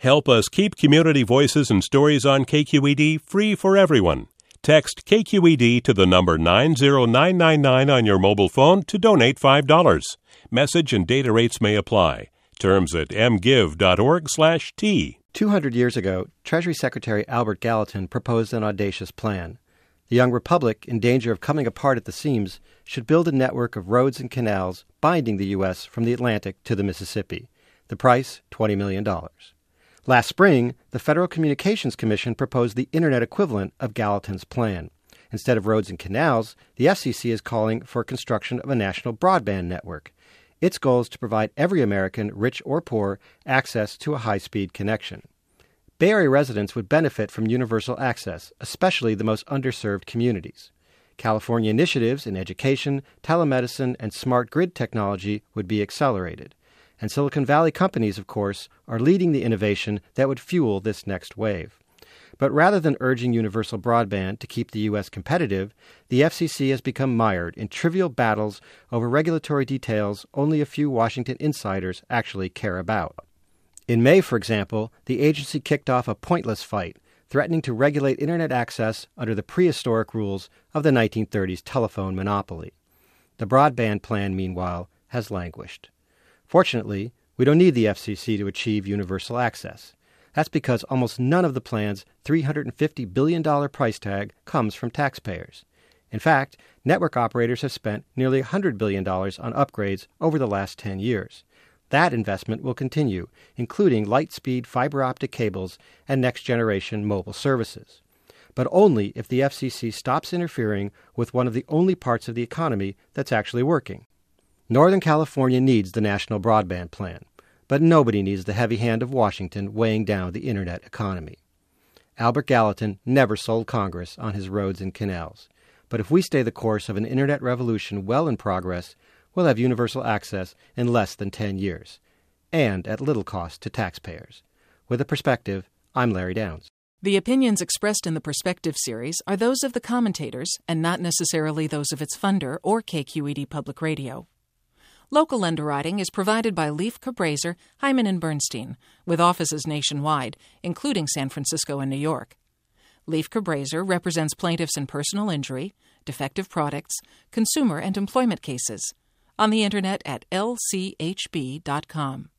Help us keep community voices and stories on KQED free for everyone. Text KQED to the number 90999 on your mobile phone to donate $5. Message and data rates may apply. Terms at mgive.org/T. 200 years ago, Treasury Secretary Albert Gallatin proposed an audacious plan. The young republic, in danger of coming apart at the seams, should build a network of roads and canals binding the U.S. from the Atlantic to the Mississippi. The price, $20 million. Last spring, the Federal Communications Commission proposed the Internet equivalent of Gallatin's plan. Instead of roads and canals, the FCC is calling for construction of a national broadband network. Its goal is to provide every American, rich or poor, access to a high-speed connection. Bay Area residents would benefit from universal access, especially the most underserved communities. California initiatives in education, telemedicine, and smart grid technology would be accelerated. And Silicon Valley companies, of course, are leading the innovation that would fuel this next wave. But rather than urging universal broadband to keep the U.S. competitive, the FCC has become mired in trivial battles over regulatory details only a few Washington insiders actually care about. In May, for example, the agency kicked off a pointless fight, threatening to regulate Internet access under the prehistoric rules of the 1930s telephone monopoly. The broadband plan, meanwhile, has languished. Fortunately, we don't need the FCC to achieve universal access. That's because almost none of the plan's $350 billion price tag comes from taxpayers. In fact, network operators have spent nearly $100 billion on upgrades over the last 10 years. That investment will continue, including light-speed fiber optic cables and next-generation mobile services. But only if the FCC stops interfering with one of the only parts of the economy that's actually working. Northern California needs the National Broadband Plan, but nobody needs the heavy hand of Washington weighing down the Internet economy. Albert Gallatin never sold Congress on his roads and canals. But if we stay the course of an Internet revolution well in progress, we'll have universal access in less than 10 years, and at little cost to taxpayers. With a Perspective, I'm Larry Downs. The opinions expressed in the Perspective series are those of the commentators and not necessarily those of its funder or KQED Public Radio. Local underwriting is provided by Leif Cabraser, Hyman & Bernstein, with offices nationwide, including San Francisco and New York. Leif Cabraser represents plaintiffs in personal injury, defective products, consumer and employment cases. On the Internet at lchb.com.